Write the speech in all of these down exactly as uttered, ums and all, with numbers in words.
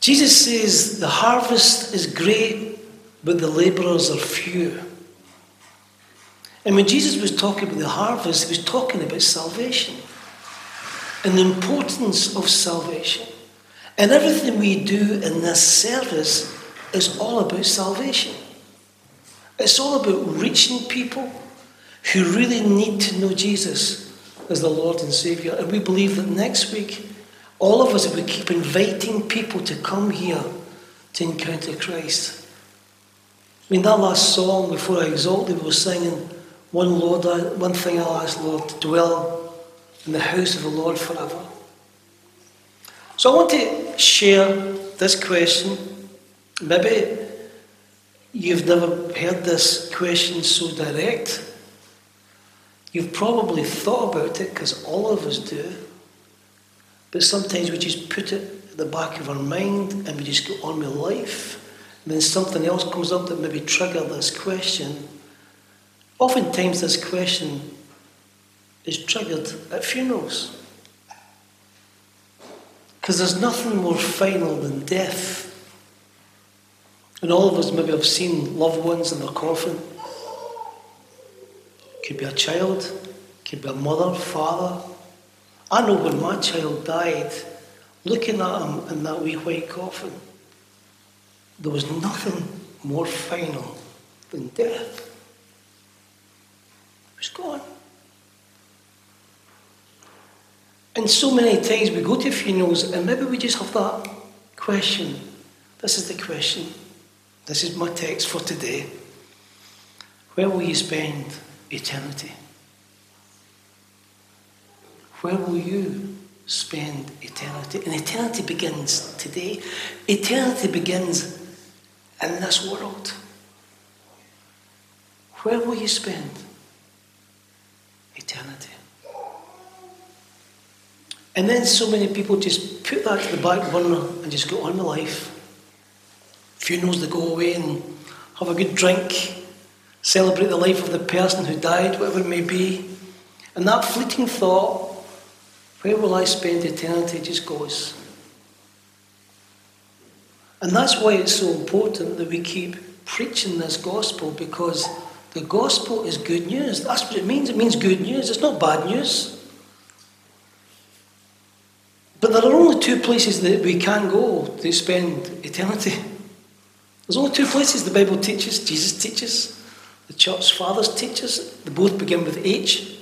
Jesus says the harvest is great, but the labourers are few. And when Jesus was talking about the harvest, he was talking about salvation and the importance of salvation. And everything we do in this service is all about salvation. It's all about reaching people who really need to know Jesus as the Lord and Saviour. And we believe that next week, all of us will keep inviting people to come here to encounter Christ. I mean, that last song before I exalted, we were singing, one Lord, one thing I'll ask, Lord, to dwell in the house of the Lord forever. So I want to share this question. Maybe you've never heard this question so direct. You've probably thought about it, because all of us do. But sometimes we just put it at the back of our mind and we just go on with life. And then something else comes up that maybe triggers this question. Oftentimes this question is triggered at funerals. Because there's nothing more final than death. And all of us maybe have seen loved ones in their coffin. Could be a child, could be a mother, father. I know when my child died, looking at him in that wee white coffin, there was nothing more final than death. It was gone. And so many times we go to funerals and maybe we just have that question. This is the question. This is my text for today. Where will you spend eternity? Where will you spend eternity? And eternity begins today. Eternity begins in this world. Where will you spend eternity? And then so many people just put that to the back burner and just go on with life. Funerals, they go away and have a good drink, celebrate the life of the person who died, whatever it may be. And that fleeting thought, where will I spend eternity, just goes. And that's why it's so important that we keep preaching this gospel, because the gospel is good news. That's what it means. It means good news. It's not bad news. But there are only two places that we can go to spend eternity. There's only two places the Bible teaches, Jesus teaches, the church fathers teach us. They both begin with H.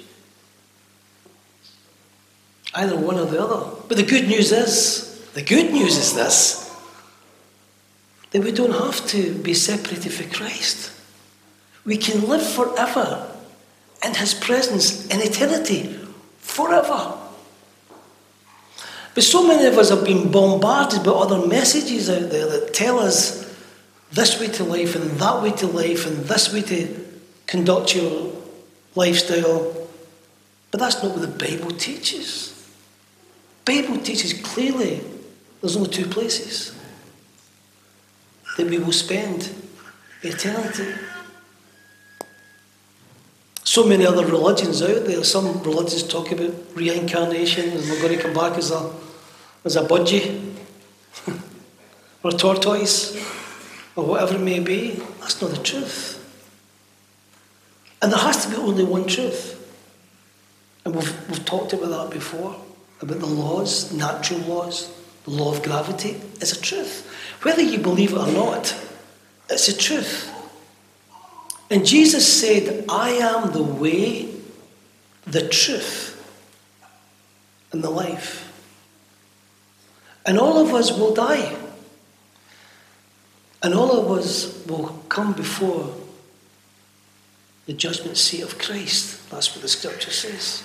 Either one or the other. But the good news is, the good news is this, that we don't have to be separated from Christ. We can live forever in his presence in eternity, forever. But so many of us have been bombarded by other messages out there that tell us this way to life and that way to life and this way to conduct your lifestyle. But that's not what the Bible teaches. The Bible teaches clearly there's only two places that we will spend eternity. So many other religions out there. Some religions talk about reincarnation and we're going to come back as a as a budgie or a tortoise or whatever it may be. That's not the truth. And there has to be only one truth. And we've, we've talked about that before, about the laws, natural laws. The law of gravity is a truth. Whether you believe it or not, it's a truth. And Jesus said, I am the way, the truth, and the life. And all of us will die. And all of us will come before the judgment seat of Christ. That's what the scripture says.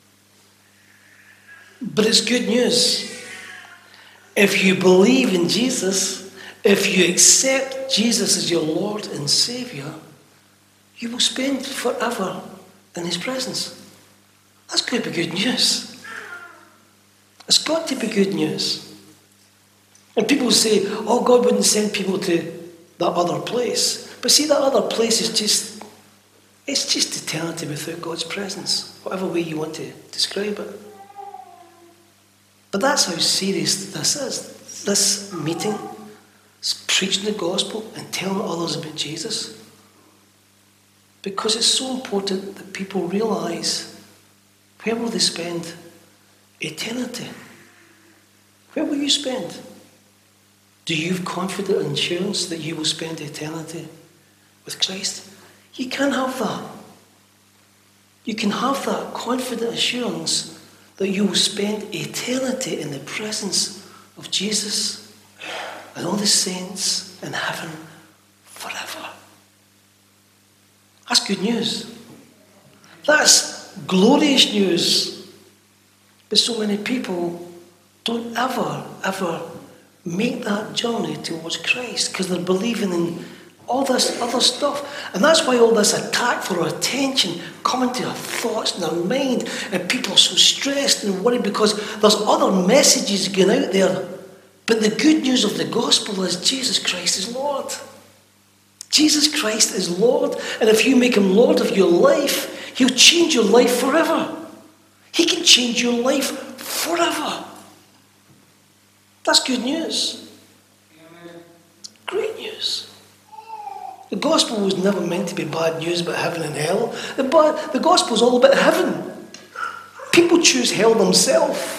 But it's good news. If you believe in Jesus, if you accept Jesus as your Lord and Saviour, you will spend forever in his presence. That's going to be good news. It's got to be good news. And people say, oh, God wouldn't send people to that other place. But see, that other place is just, it's just eternity without God's presence, whatever way you want to describe it. But that's how serious this is. this meeting is preaching the gospel and telling others about Jesus. Because it's so important that people realise, where will they spend eternity? Where will you spend? Do you have confident assurance that you will spend eternity with Christ? You can have that. You can have that confident assurance that you will spend eternity in the presence of Jesus and all the saints in heaven forever. That's good news. That's glorious news. But so many people don't ever, ever make that journey towards Christ because they're believing in all this other stuff. And that's why all this attack for our attention coming to our thoughts and our mind, and people are so stressed and worried because there's other messages going out there. But the good news of the gospel is Jesus Christ is Lord. Jesus Christ is Lord. And if you make him Lord of your life, he'll change your life forever. He can change your life forever. That's good news. Great news. The gospel was never meant to be bad news about heaven and hell. The, the gospel is all about heaven. People choose hell themselves.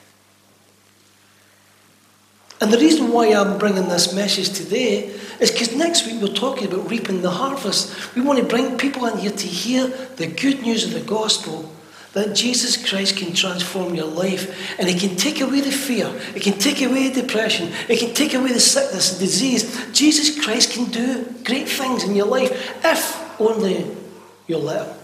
And the reason why I'm bringing this message today is because next week we're talking about reaping the harvest. We want to bring people in here to hear the good news of the gospel, that Jesus Christ can transform your life, and he can take away the fear, he can take away the depression, he can take away the sickness and disease. Jesus Christ can do great things in your life if only you'll let him.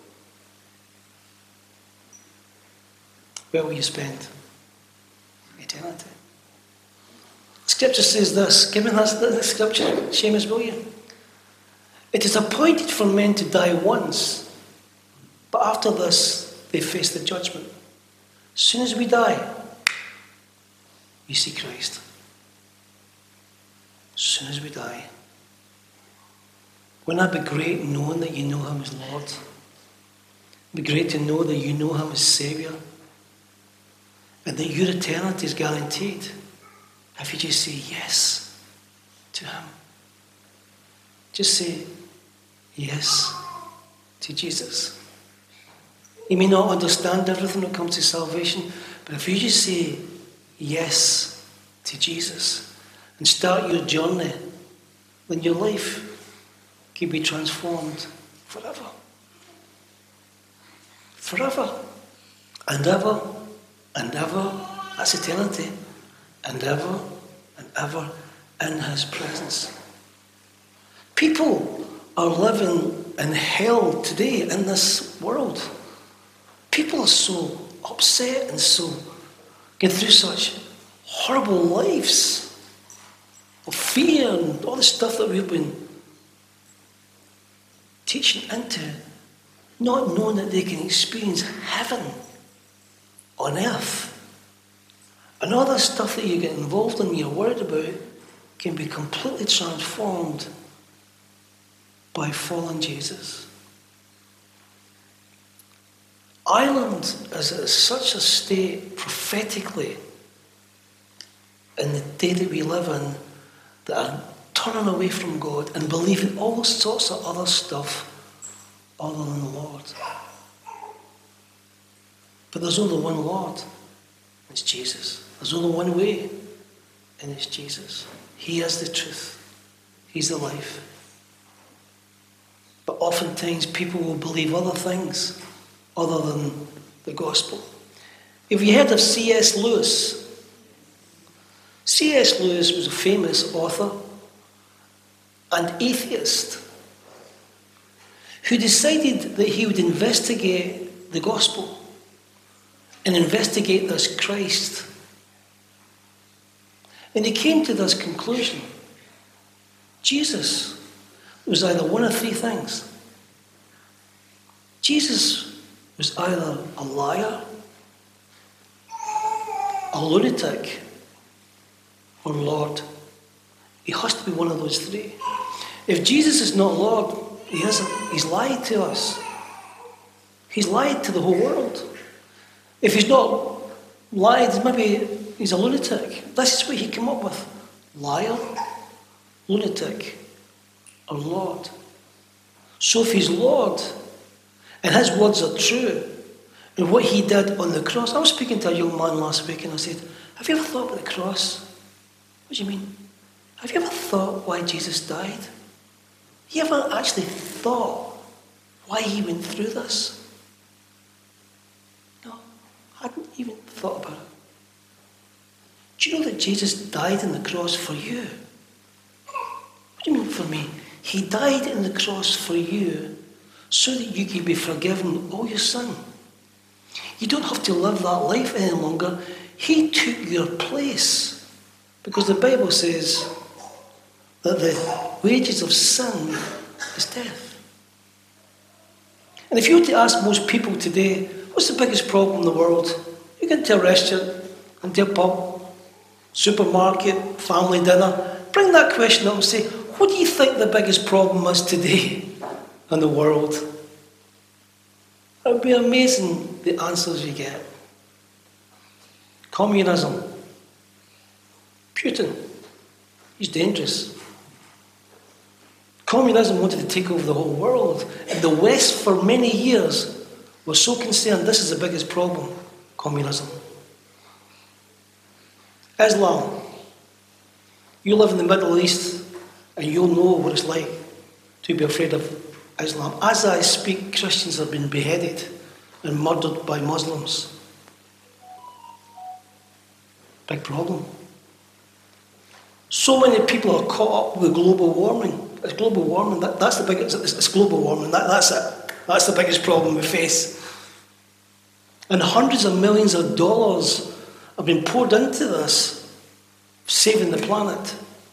Where will you spend eternity? Scripture says this. Give me that scripture, Seamus, will you? It is appointed for men to die once, but after this they face the judgment. As soon as we die, we see Christ. As soon as we die. Wouldn't that be great, knowing that you know him as Lord? It'd be great to know that you know him as Saviour, and that your eternity is guaranteed if you just say yes to him. Just say yes to Jesus. You may not understand everything when it comes to salvation, but if you just say yes to Jesus and start your journey, then your life can be transformed forever. Forever. And ever and ever. That's eternity. And ever and ever in his presence. People are living in hell today in this world. People are so upset and so going through such horrible lives of fear and all the stuff that we've been teaching into, not knowing that they can experience heaven on earth. And all that stuff that you get involved in, you're worried about, can be completely transformed by following Jesus. Ireland is at such a state prophetically in the day that we live in that are turning away from God and believing all sorts of other stuff other than the Lord. But there's only one Lord. It's Jesus. There's only one way, and it's Jesus. He is the truth. He's the life. But oftentimes people will believe other things other than the gospel. Have you heard of C S Lewis? C S Lewis was a famous author and atheist who decided that he would investigate the gospel and investigate this Christ. And he came to this conclusion. Jesus was either one of three things. Jesus was either a liar, a lunatic, or Lord. He has to be one of those three. If Jesus is not Lord, he isn't. He's lied to us. He's lied to the whole world. If he's not lied, maybe he's a lunatic. This is what he came up with. Liar, lunatic, or Lord. So if he's Lord, and his words are true, and what he did on the cross, I was speaking to a young man last week and I said, have you ever thought about the cross? What do you mean? Have you ever thought why Jesus died? Have you ever actually thought why he went through this? No, I hadn't even thought about it. Do you know that Jesus died on the cross for you? What do you mean for me? He died on the cross for you so that you can be forgiven all your sin. You don't have to live that life any longer. He took your place. Because the Bible says that the wages of sin is death. And if you were to ask most people today, what's the biggest problem in the world? You get into a restaurant, into a pub, supermarket, family dinner. Bring that question up and say, what do you think the biggest problem is today in the world? It would be amazing the answers you get. Communism. Putin. He's dangerous. Communism wanted to take over the whole world. And the West, for many years, was so concerned this is the biggest problem. Communism. Islam. You live in the Middle East and you'll know what it's like to be afraid of Islam. As I speak, Christians have been beheaded and murdered by Muslims. Big problem. So many people are caught up with global warming. It's global warming. That, that's the biggest. It's, it's global warming. That, that's it. That's the biggest problem we face. And hundreds of millions of dollars have been poured into this, saving the planet.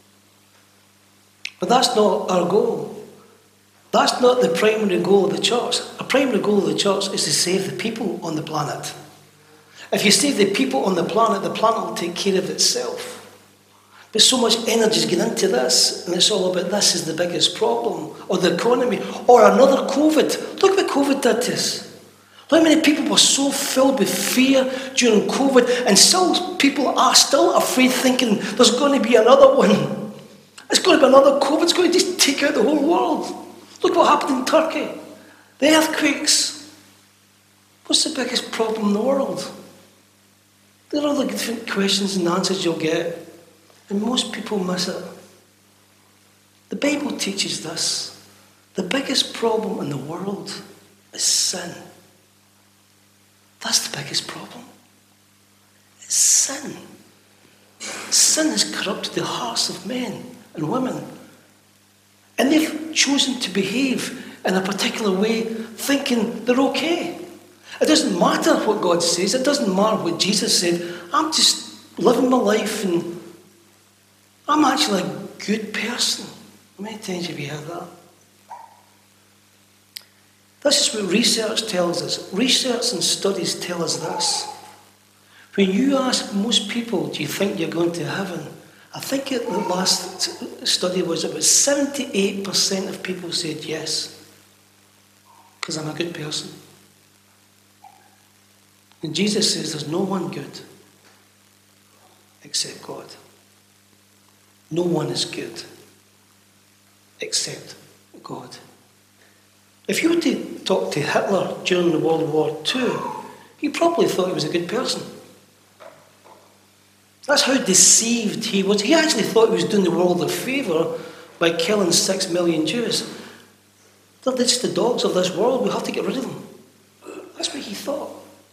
But that's not our goal. That's not the primary goal of the church. A primary goal of the church is to save the people on the planet. If you save the people on the planet, the planet will take care of itself. But so much energy is getting into this, and it's all about this is the biggest problem, or the economy, or another COVID. Look what COVID did to us. How many people were so filled with fear during COVID, and still people are still afraid, thinking there's going to be another one. It's going to be another COVID. It's going to just take out the whole world. Look what happened in Turkey. The earthquakes. What's the biggest problem in the world? There are other different questions and answers you'll get, and most people miss it. The Bible teaches this. The biggest problem in the world is sin. That's the biggest problem. It's sin. Sin has corrupted the hearts of men and women. And they've chosen to behave in a particular way, thinking they're okay. It doesn't matter what God says. It doesn't matter what Jesus said. I'm just living my life and I'm actually a good person. How many times have you heard that? This is what research tells us. Research and studies tell us this. When you ask most people, do you think you're going to heaven? I think it, the last study was about seventy-eight percent of people said yes, because I'm a good person. And Jesus says there's no one good except God. No one is good except God. If you were to talk to Hitler during World War Two, he probably thought he was a good person. That's how deceived he was. He actually thought he was doing the world a favour by killing six million Jews. They're just the dogs of this world. We have to get rid of them. That's what he thought.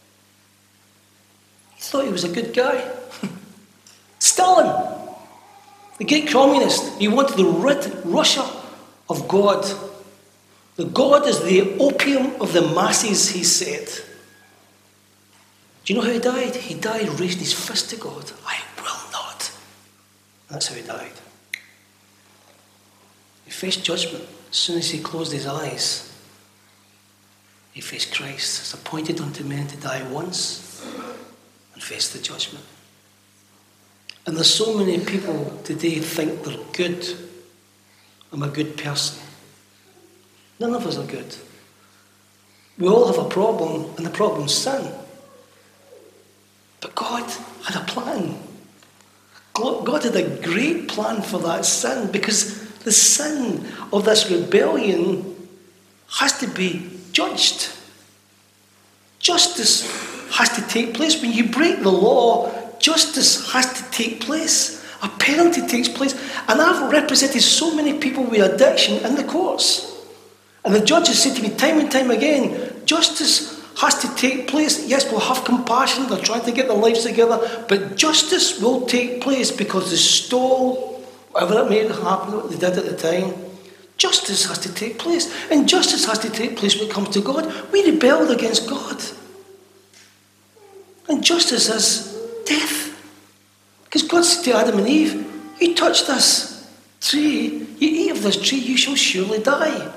He thought he was a good guy. Stalin, the great communist, he wanted to rid Russia of God. The God is the opium of the masses, he said. Do you know how he died? He died raising his fist to God. I will not. That's how he died. He faced judgment. As soon as he closed his eyes, he faced Christ. It's appointed unto men to die once and face the judgment. And there's so many people today think they're good. I'm a good person. None of us are good. We all have a problem, and the problem's sin. But God had a plan. God had a great plan for that sin, because the sin of this rebellion has to be judged. Justice has to take place. When you break the law, justice has to take place. A penalty takes place. And I've represented so many people with addiction in the courts. And the judges say to me time and time again, justice has to take place. Yes, we'll have compassion. They're trying to get their lives together. But justice will take place because they stole, whatever it may have happened, what they did at the time. Justice has to take place. And justice has to take place when it comes to God. We rebelled against God. And justice is death. Because God said to Adam and Eve, you touch this tree, you eat of this tree, you shall surely die.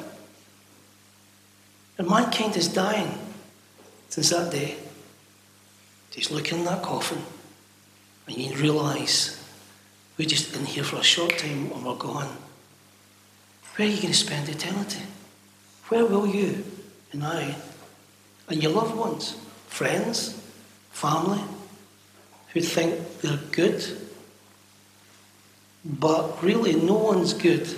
And mankind is dying since that day. Just look in that coffin and you realise we're just in here for a short time and we're gone. Where are you going to spend eternity? Where will you and I and your loved ones, friends, family, who think they're good, but really no one's good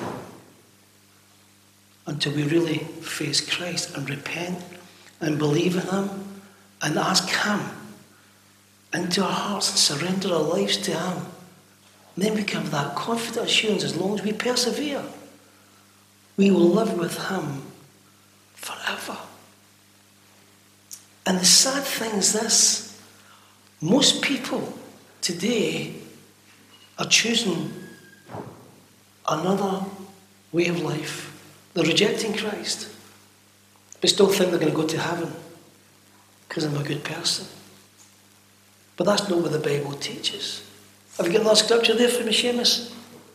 until we really face Christ and repent and believe in Him and ask Him into our hearts and surrender our lives to Him. And then we can have that confident assurance, as long as we persevere, we will live with Him forever. And the sad thing is this: most people today are choosing another way of life. They're rejecting Christ, but still think they're going to go to heaven because I'm a good person. But that's not what the Bible teaches. Have you got another scripture there for me, Seamus?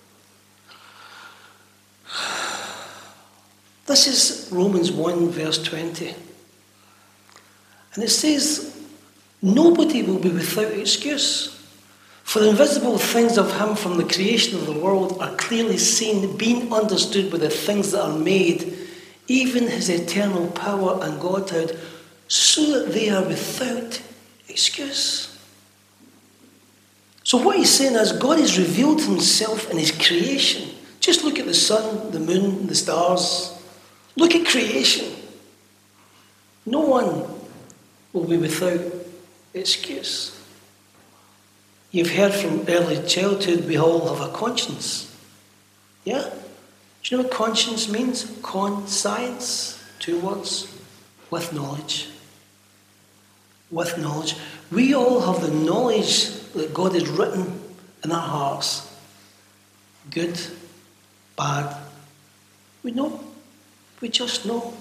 This is Romans one, verse twenty. And it says, nobody will be without excuse. For the invisible things of Him from the creation of the world are clearly seen, being understood by the things that are made, even His eternal power and Godhood, so that they are without excuse. So what he's saying is, God has revealed Himself in His creation. Just look at the sun, the moon, the stars. Look at creation. No one will be without excuse. You've heard from early childhood, we all have a conscience. Yeah? Do you know what conscience means? Conscience, two words, with knowledge. With knowledge. We all have the knowledge that God has written in our hearts. Good, bad. We know. We just know.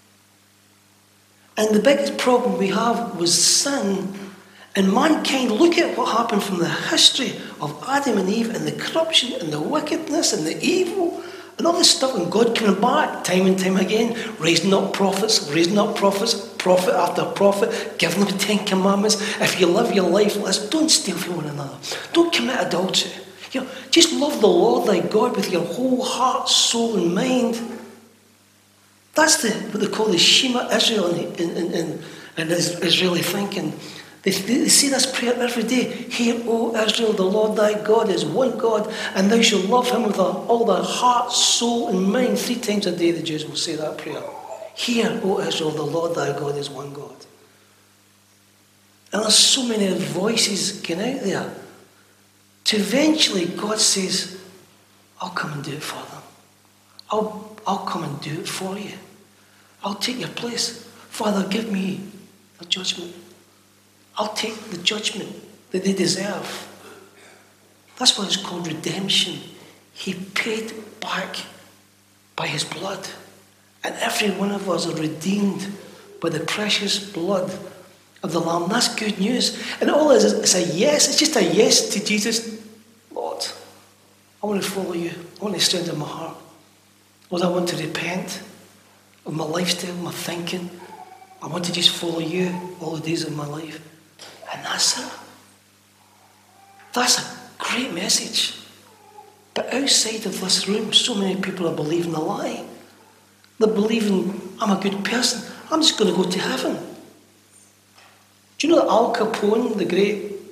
And the biggest problem we have was sin. And mankind, look at what happened from the history of Adam and Eve and the corruption and the wickedness and the evil and all this stuff, and God coming back time and time again, raising up prophets, raising up prophets, prophet after prophet, giving them the Ten Commandments. If you live your life, let's don't steal from one another. Don't commit adultery. You know, just love the Lord thy God with your whole heart, soul and mind. That's the what they call the Shema Israel in, in, in, in Israeli thinking. They, they say this prayer every day. Hear, O Israel, the Lord thy God is one God, and thou shalt love Him with all thy heart, soul, and mind. Three times a day the Jews will say that prayer. Hear, O Israel, the Lord thy God is one God. And there's so many voices going out there. To eventually God says, I'll come and do it for them. I'll, I'll come and do it for you. I'll take your place. Father, give me a judgment. I'll take the judgment that they deserve. That's why it's called redemption. He paid back by His blood. And every one of us are redeemed by the precious blood of the Lamb. That's good news. And all it is, it's a yes. It's just a yes to Jesus. Lord, I want to follow you. I want to strengthen my heart. Lord, I want to repent of my lifestyle, my thinking. I want to just follow you all the days of my life. And that's it. That's a great message. But outside of this room, so many people are believing a lie. They're believing, I'm a good person. I'm just going to go to heaven. Do you know that Al Capone, the great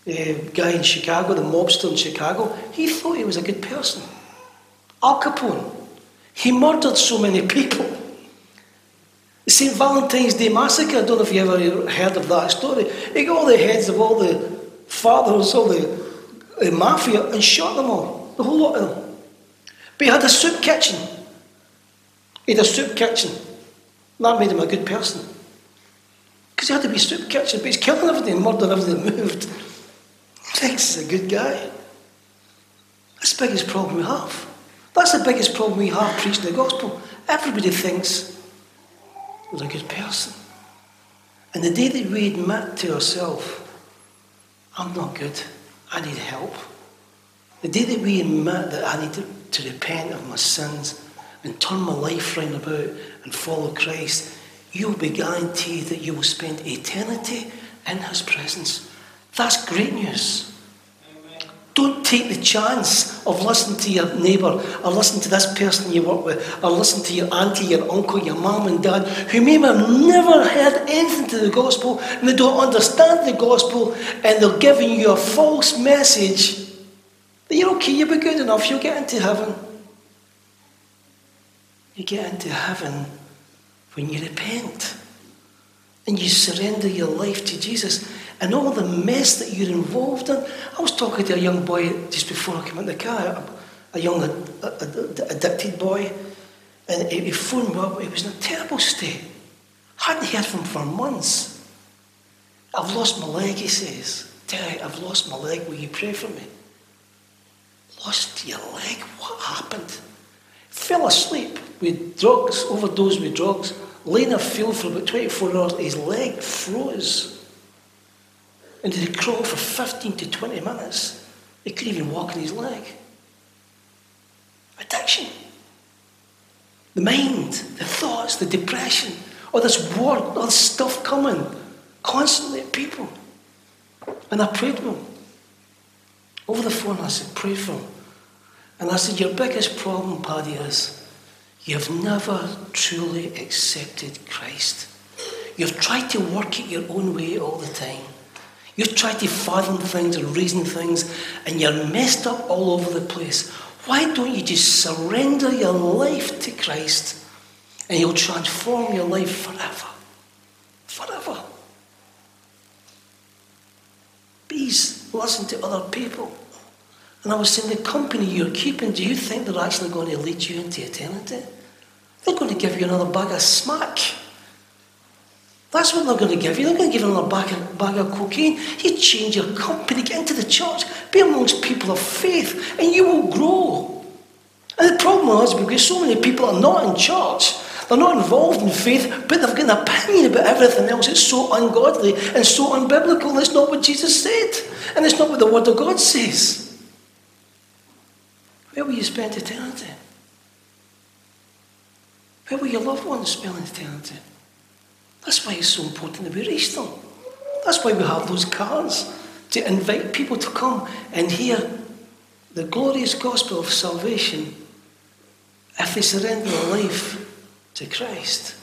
uh, guy in Chicago, the mobster in Chicago, he thought he was a good person. Al Capone, he murdered so many people. The Saint Valentine's Day Massacre, I don't know if you ever heard of that story. He got all the heads of all the fathers, all the uh, mafia, and shot them all, the whole lot of them. But he had a soup kitchen. He had a soup kitchen. That made him a good person. Because he had to be a soup kitchen, but he's killing everything, murdering everything that moved. He thinks he's a good guy. That's the biggest problem we have. That's the biggest problem we have preaching the gospel. Everybody thinks we're a good person. And the day that we admit to ourselves, I'm not good, I need help. The day that we admit that I need to, to repent of my sins and turn my life round about and follow Christ, you'll be guaranteed that you will spend eternity in his presence. That's great news. Don't take the chance of listening to your neighbour, or listening to this person you work with, or listening to your auntie, your uncle, your mum and dad, who may have never heard anything to the gospel, and they don't understand the gospel, and they're giving you a false message that you're okay, you'll be good enough, you'll get into heaven. You get into heaven when you repent and you surrender your life to Jesus. And all the mess that you're involved in. I was talking to a young boy just before I came in the car, a, a young a, a, a, addicted boy, and he, he phoned me up. He was in a terrible state. Hadn't heard from him for months. I've lost my leg, he says. Terry, I've lost my leg. Will you pray for me? Lost your leg? What happened? Fell asleep with drugs, overdosed with drugs, lay in a field for about twenty-four hours. His leg froze. And did he crawl for fifteen to twenty minutes? He couldn't even walk on his leg. Addiction. The mind, the thoughts, the depression, all this word, all this stuff coming constantly at people. And I prayed for him. Over the phone, I said, pray for him. And I said, your biggest problem, Paddy, is you've never truly accepted Christ. You've tried to work it your own way all the time. You've tried to fathom things and reason things, and you're messed up all over the place. Why don't you just surrender your life to Christ, and he'll transform your life forever? Forever. Please listen to other people. And I was saying, the company you're keeping, do you think they're actually going to lead you into eternity? They're going to give you another bag of smack. That's what they're going to give you. They're going to give you another bag of, bag of cocaine. You change your company, get into the church, be amongst people of faith, and you will grow. And the problem is, because so many people are not in church, they're not involved in faith, but they've got an opinion about everything else. It's so ungodly and so unbiblical, and it's not what Jesus said. And it's not what the Word of God says. Where will you spend eternity? Where will your loved ones spend eternity? That's why it's so important that we reach them. That's why we have those cards, to invite people to come and hear the glorious gospel of salvation if they surrender their life to Christ.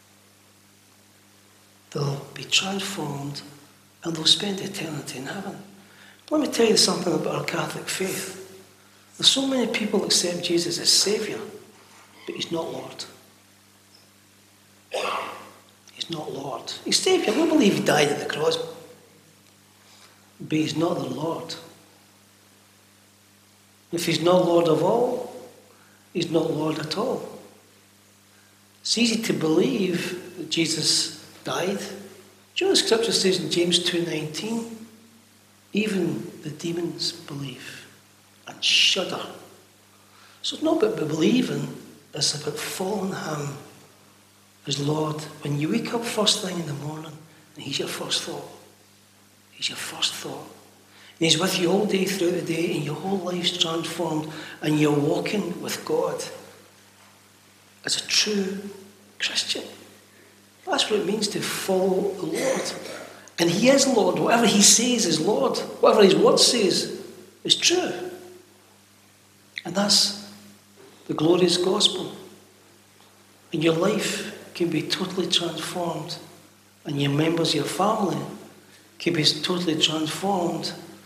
They'll be transformed and they'll spend eternity in heaven. Let me tell you something about our Catholic faith. There's so many people accept Jesus as Saviour, but he's not Lord. He's not Lord. He's Saviour. We believe he died at the cross, but he's not the Lord. If he's not Lord of all, he's not Lord at all. It's easy to believe that Jesus died. Do you know the scripture says in James two nineteen, even the demons believe and shudder. So it's not about believing, it's about following him as Lord. When you wake up first thing in the morning, and he's your first thought. He's your first thought. And he's with you all day throughout the day, and your whole life's transformed, and you're walking with God as a true Christian. That's what it means to follow the Lord. And he is Lord. Whatever he says is Lord. Whatever his word says is true. And that's the glorious gospel. And your life can be totally transformed. And your members, your family, can be totally transformed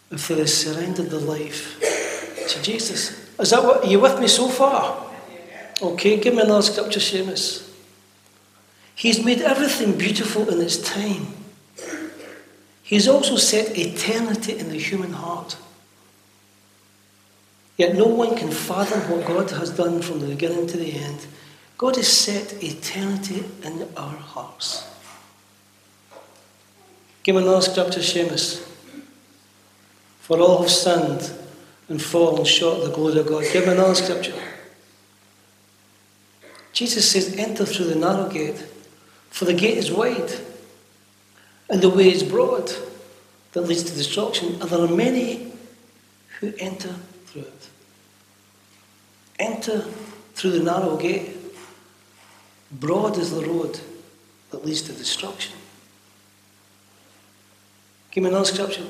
if they have surrendered their life to Jesus. Is that what, are you with me so far? Okay, give me another scripture, Seamus. He's made everything beautiful in its time. He's also set eternity in the human heart. Yet no one can fathom what God has done from the beginning to the end. God has set eternity in our hearts. Give me another scripture, Seamus. For all have sinned and fallen short of the glory of God. Give me another scripture. Jesus says, enter through the narrow gate, for the gate is wide, and the way is broad that leads to destruction, and there are many who enter through it. Enter through the narrow gate. Broad is the road that leads to destruction. Give me another scripture.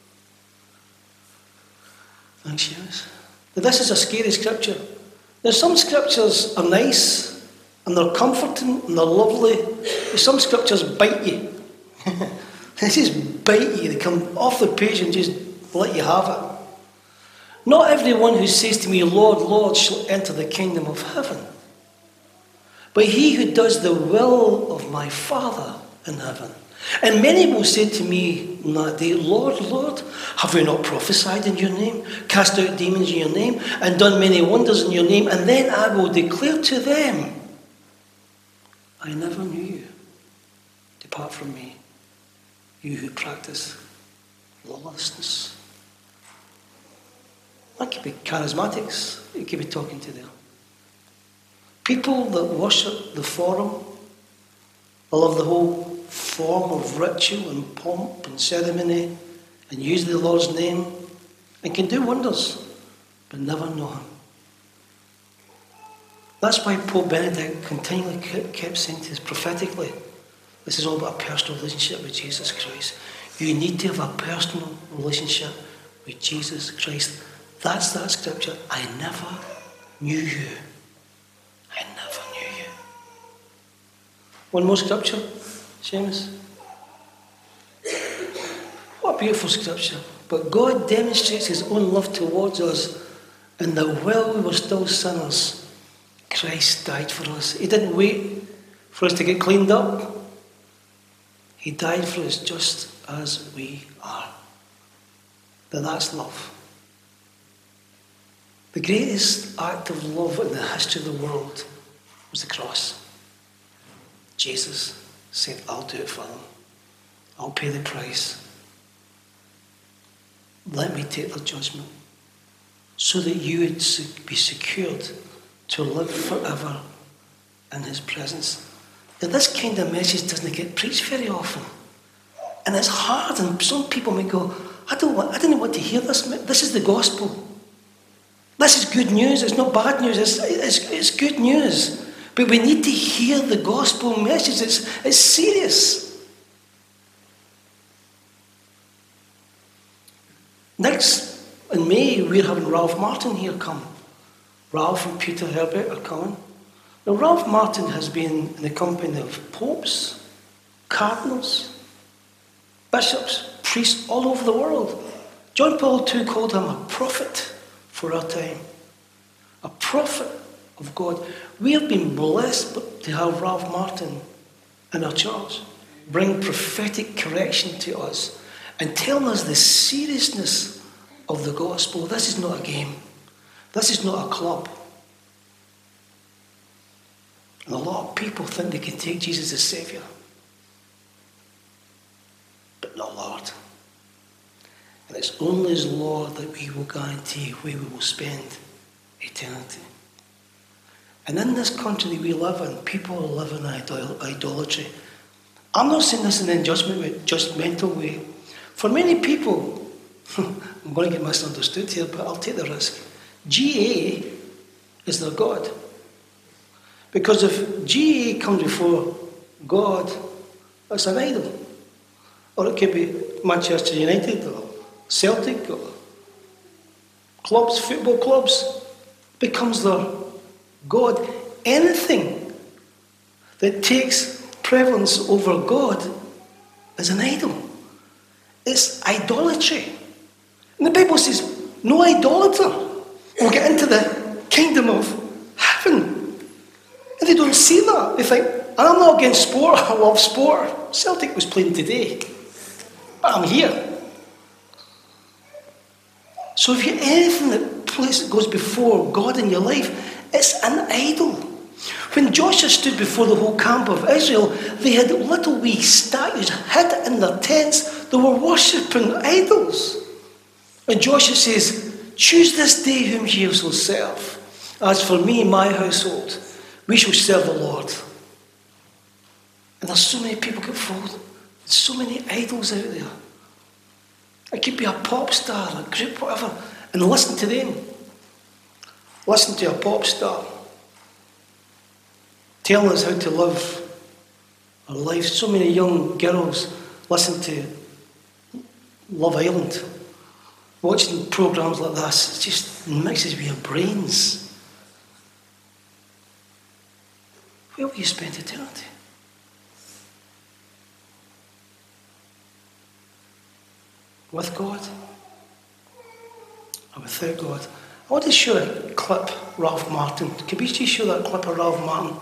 Thanks, Seamus. Now, this is a scary scripture. Now, some scriptures are nice, and they're comforting, and they're lovely. But some scriptures bite you. They just bite you. They come off the page and just let you have it. Not everyone who says to me, Lord, Lord, shall enter the kingdom of heaven, but he who does the will of my Father in heaven. And many will say to me in that day, Lord, Lord, have we not prophesied in your name, cast out demons in your name, and done many wonders in your name? And then I will declare to them, I never knew you. Depart from me, you who practice lawlessness. That could be charismatics. You could be talking to them. People that worship the forum. They love the whole form of ritual and pomp and ceremony and use the Lord's name and can do wonders, but never know him. That's why Pope Benedict continually kept saying to us prophetically, this is all about a personal relationship with Jesus Christ. You need to have a personal relationship with Jesus Christ. That's that scripture. I never knew you. I never knew you. One more scripture, Seamus. What a beautiful scripture. But God demonstrates his own love towards us in that while we were still sinners, Christ died for us. He didn't wait for us to get cleaned up. He died for us just as we are. But that's love. The greatest act of love in the history of the world was the cross. Jesus said, I'll do it for them. I'll pay the price. Let me take the judgment so that you would be secured to live forever in his presence. Now, this kind of message doesn't get preached very often. And it's hard, and some people may go, I don't want, I don't want to hear this. This is the gospel. This is good news. It's not bad news. It's, it's, it's good news. But we need to hear the gospel message. It's, it's serious. Next, in May, we're having Ralph Martin here come. Ralph and Peter Herbert are coming. Now, Ralph Martin has been in the company of popes, cardinals, bishops, priests all over the world. John Paul the Second called him a prophet for our time. A prophet of God. We have been blessed to have Ralph Martin in our church bring prophetic correction to us and telling us the seriousness of the gospel. This is not a game. This is not a club. And a lot of people think they can take Jesus as Saviour. But not Lord. And it's only as Lord that we will guarantee where we will spend eternity. And in this country that we live in, people live in idol- idolatry. I'm not saying this in a judgmental way. For many people, I'm going to get misunderstood here, but I'll take the risk. G A is their God. Because if G A comes before God, it's an idol. Or it could be Manchester United or Celtic or clubs, football clubs, becomes their God. Anything that takes prevalence over God is an idol. It's idolatry. And the Bible says, no idolater will get into the kingdom of heaven. And they don't see that. They think, and I'm not against sport, I love sport. Celtic was playing today, but I'm here. So if you anything that place that goes before God in your life, it's an idol. When Joshua stood before the whole camp of Israel, they had little wee statues hid in their tents. They were worshipping idols. And Joshua says, choose this day whom ye will serve. As for me and my household, we shall serve the Lord. And there's so many people get fooled. There's so many idols out there. It could be a pop star, a group, whatever. And listen to them. Listen to a pop star telling us how to live our lives. So many young girls listen to Love Island. Watching programs like this, it just mixes with your brains. Where will you spend eternity? With God or without God? I want to show a clip, Ralph Martin. Can we just show that clip of Ralph Martin?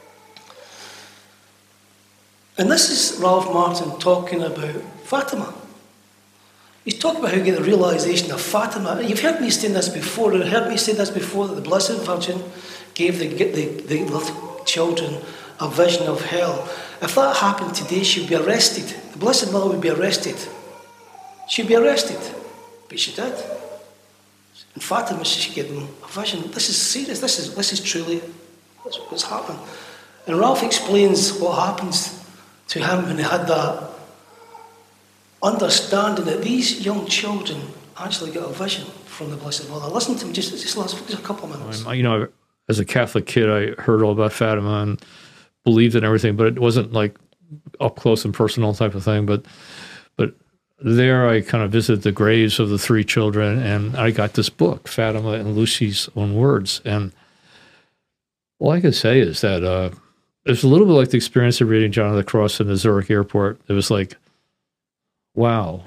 And this is Ralph Martin talking about Fatima. He's talking about how he get the realization of Fatima. You've heard me say this before, and heard me say this before, that the Blessed Virgin gave the, the, the little children a vision of hell. If that happened today, she'd be arrested. The Blessed Mother would be arrested. She'd be arrested. But she did. And Fatima, she gave them a vision. This is serious. This is, this is truly that's what's happened. And Ralph explains what happens to him when he had that understanding that these young children actually got a vision from the Blessed Mother. Listen to him just, just, last, just a couple of minutes. You know, as a Catholic kid, I heard all about Fatima and believed in everything, but it wasn't like up close and personal type of thing. But but there I kind of visited the graves of the three children, and I got this book, Fatima and Lucy's Own Words. And all I could say is that uh, it was a little bit like the experience of reading John of the Cross in the Zurich airport. It was like, wow,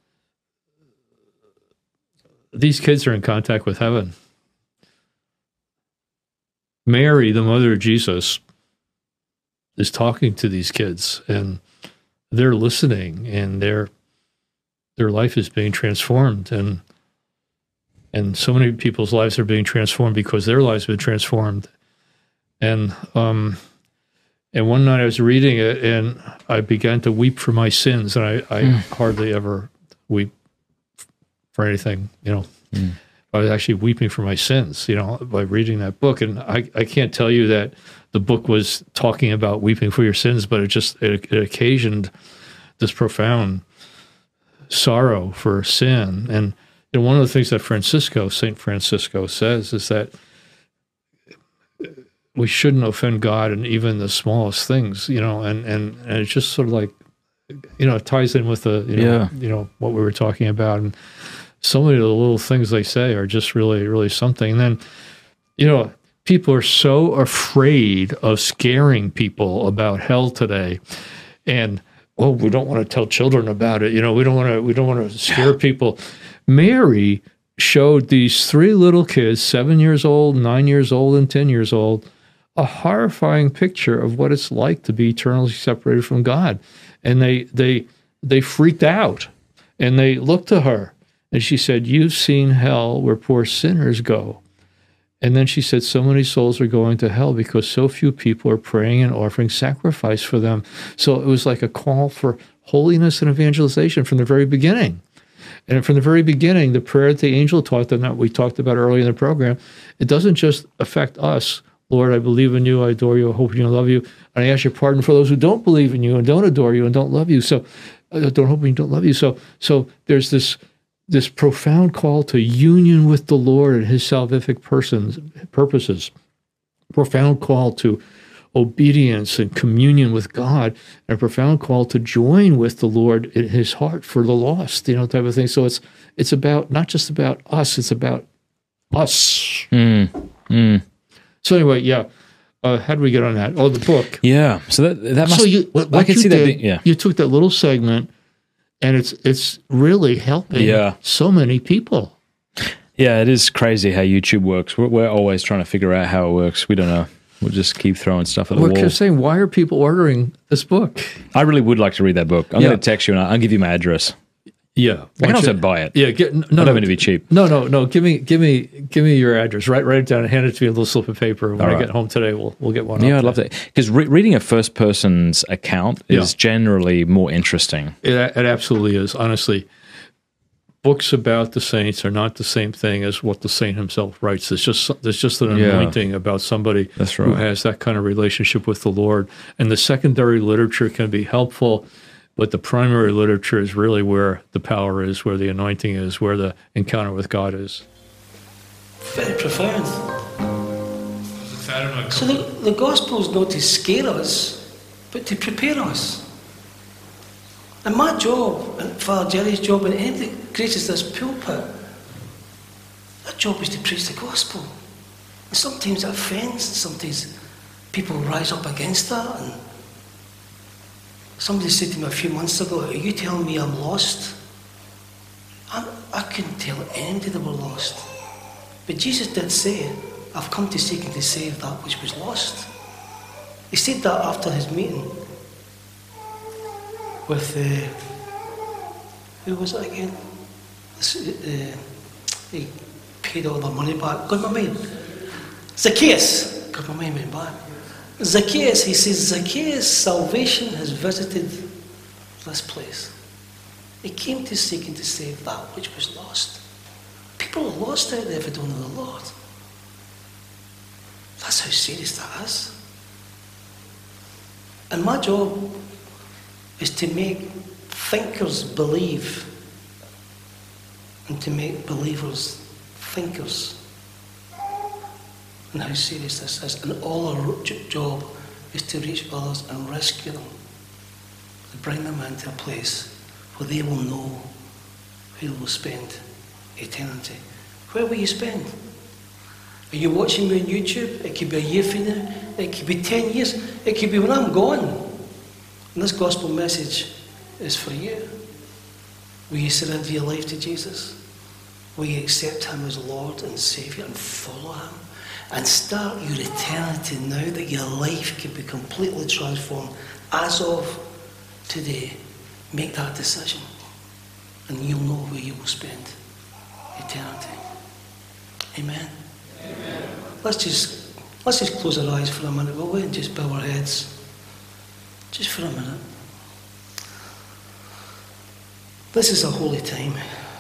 these kids are in contact with heaven. Mary, the mother of Jesus, is talking to these kids, and they're listening, and their their life is being transformed, and and so many people's lives are being transformed because their lives have been transformed. And um, and one night I was reading it, and I began to weep for my sins, and I, I mm. hardly ever weep for anything, you know. Mm. I was actually weeping for my sins, you know, by reading that book. And I, I can't tell you that the book was talking about weeping for your sins, but it just it, it occasioned this profound sorrow for sin. And you know, one of the things that Francisco, Saint Francisco says is that we shouldn't offend God in even the smallest things, you know, and, and, and it's just sort of like, you know, it ties in with the, you know, yeah. you know, what we were talking about. And so many of the little things they say are just really, really something. And then, you know, people are so afraid of scaring people about hell today. And, oh, we don't want to tell children about it. You know, we don't want to, we don't want to scare people. Mary showed these three little kids, seven years old, nine years old, and ten years old, a horrifying picture of what it's like to be eternally separated from God. And they, they, they freaked out, and they looked to her. And she said, you've seen hell where poor sinners go. And then she said, so many souls are going to hell because so few people are praying and offering sacrifice for them. So it was like a call for holiness and evangelization from the very beginning. And from the very beginning, the prayer that the angel taught them that we talked about earlier in the program, it doesn't just affect us. Lord, I believe in you, I adore you, I hope you and love you. And I ask your pardon for those who don't believe in you and don't adore you and don't love you. So uh, don't hope you don't love you. So so there's this this profound call to union with the Lord and his salvific persons, purposes, profound call to obedience and communion with God, and a profound call to join with the Lord in his heart for the lost, you know, type of thing. So it's it's about, not just about us, it's about us. Mm. Mm. So anyway, yeah. Uh, how do we get on that? Oh, the book. Yeah. So that that must. So you, what, I what can you see did, that. Being, yeah. You took that little segment and it's it's really helping yeah. so many people. Yeah, it is crazy how YouTube works. We're, we're always trying to figure out how it works. We don't know. We'll just keep throwing stuff at the We're wall. just saying, why are people ordering this book? I really would like to read that book. I'm Yeah. going to text you and I'll give you my address. Yeah, I can also you, buy it. Yeah, get, no, I don't no, mean to be cheap. No, no, no. Give me, give me, give me your address. Write, write it down and hand it to me in a little slip of paper. When All I right. get home today, we'll we'll get one. Yeah, up I'd love there. that. Because re- reading a first person's account is Yeah. generally more interesting. It, it absolutely is. Honestly, books about the saints are not the same thing as what the saint himself writes. It's just there's just an Yeah. anointing about somebody That's who right. has that kind of relationship with the Lord. And the secondary literature can be helpful, but the primary literature is really where the power is, where the anointing is, where the encounter with God is. Very profound. So the, the gospel is not to scare us, but to prepare us. And my job, and Father Jerry's job, and anybody that graces this pulpit, that job is to preach the gospel. And sometimes it offends, sometimes people rise up against that. And somebody said to me a few months ago, "Are you telling me I'm lost?" I, I couldn't tell anybody they were lost. But Jesus did say, "I've come to seek and to save that which was lost." He said that after his meeting with, uh, who was it again? This, uh, he paid all the money back. Got my mind. Zacchaeus. Got my mind went back. Zacchaeus, he says, Zacchaeus, salvation has visited this place. He came to seek and to save that which was lost. People are lost out there if they don't know the Lord. That's how serious that is. And my job is to make thinkers believe and to make believers thinkers. And how serious this is. And all our job is to reach others and rescue them, to bring them into a place where they will know where they will spend eternity. Where will you spend? Are you watching me on YouTube? It could be a year from now. It could be ten years. It could be when I'm gone. And this gospel message is for you. Will you surrender your life to Jesus? Will you accept him as Lord and Saviour and follow him? And start your eternity now that your life can be completely transformed as of today. Make that decision and you'll know where you will spend eternity. Amen. Amen. Let's just let's just close our eyes for a minute, will we? And just bow our heads. Just for a minute. This is a holy time.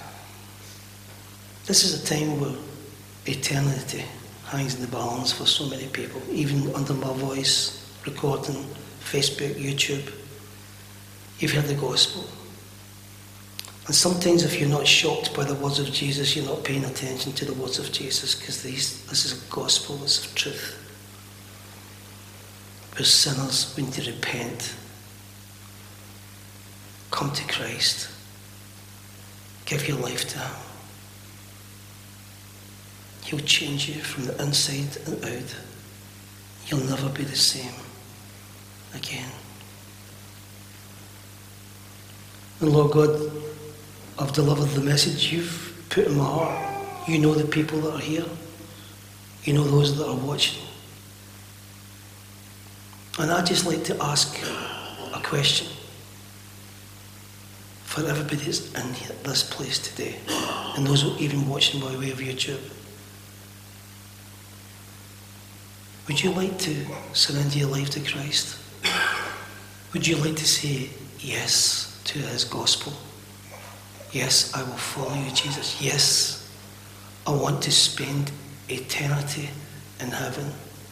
This is a time where eternity hangs in the balance for so many people, even under my voice, recording, Facebook, YouTube. You've heard the gospel. And sometimes if you're not shocked by the words of Jesus, you're not paying attention to the words of Jesus, because this is a gospel, this is truth. Where sinners need to repent, come to Christ, give your life to him. He'll change you from the inside and out. You'll never be the same again. And Lord God, I've delivered the message you've put in my heart. You know the people that are here. You know those that are watching. And I'd just like to ask a question for everybody that's in this place today, and those even watching by way of YouTube. Would you like to surrender your life to Christ? Would you like to say yes to his gospel? Yes, I will follow you, Jesus. Yes, I want to spend eternity in heaven.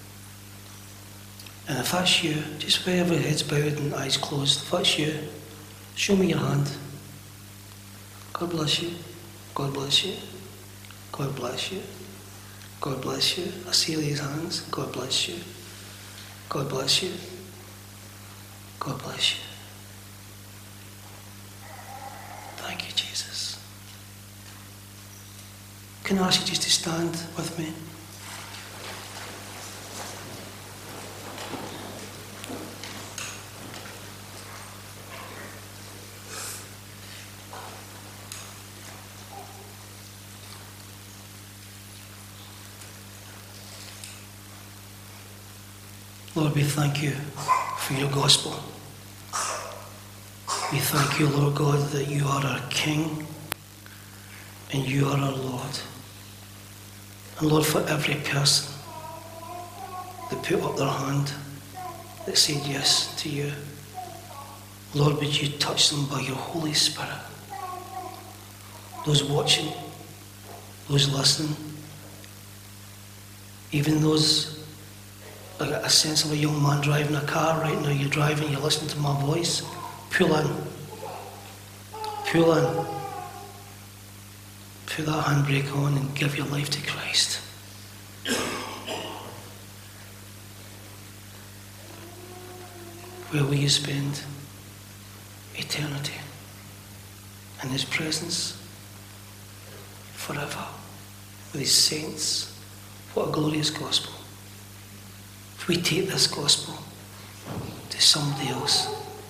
And if that's you, just with every head's bowed and eyes closed, if that's you, show me your hand. God bless you. God bless you. God bless you. God bless you. I see these hands. God bless you. God bless you. God bless you. Thank you, Jesus. Can I ask you just to stand with me? Lord, we thank you for your gospel. We thank you, Lord God, that you are our King and you are our Lord. And Lord, for every person that put up their hand, that said yes to you, Lord, would you touch them by your Holy Spirit? Those watching, those listening, even those, I got a sense of a young man driving a car right now. You're driving, you're listening to my voice. Pull in. Pull in. Put that handbrake on and give your life to Christ. Where will you spend eternity? In his presence forever. With his saints. What a glorious gospel. If we take this gospel to somebody else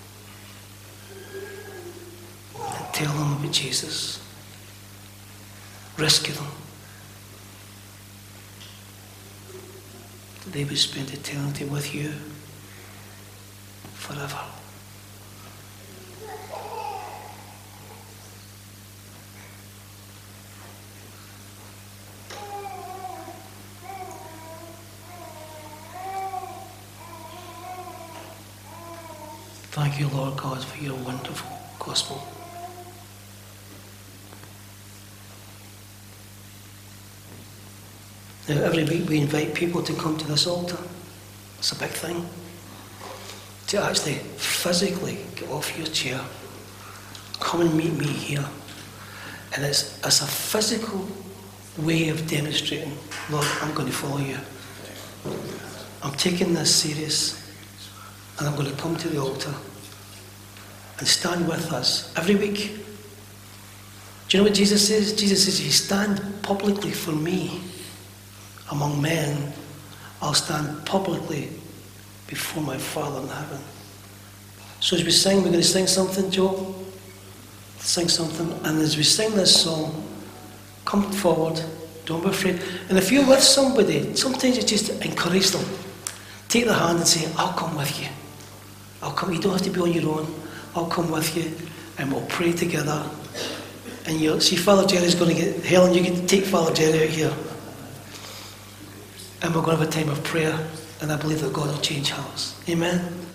and tell them about Jesus, rescue them, that they would spend eternity with you forever. Thank you, Lord God, for your wonderful gospel. Now, every week we invite people to come to this altar. It's a big thing. To actually physically get off your chair, come and meet me here. And it's, it's a physical way of demonstrating, Lord, I'm going to follow you. I'm taking this serious. And I'm going to come to the altar and stand with us every week. Do you know what Jesus says? Jesus says, if you stand publicly for me among men, I'll stand publicly before my Father in heaven. So as we sing, we're going to sing something, Joe. Sing something. And as we sing this song, come forward. Don't be afraid. And if you're with somebody, sometimes it's just encourage them. Take their hand and say, I'll come with you. I'll come. You don't have to be on your own. I'll come with you and we'll pray together. And you'll see Father Jerry's going to get, Helen, you can take Father Jerry out here. And we're going to have a time of prayer. And I believe that God will change hearts. Amen.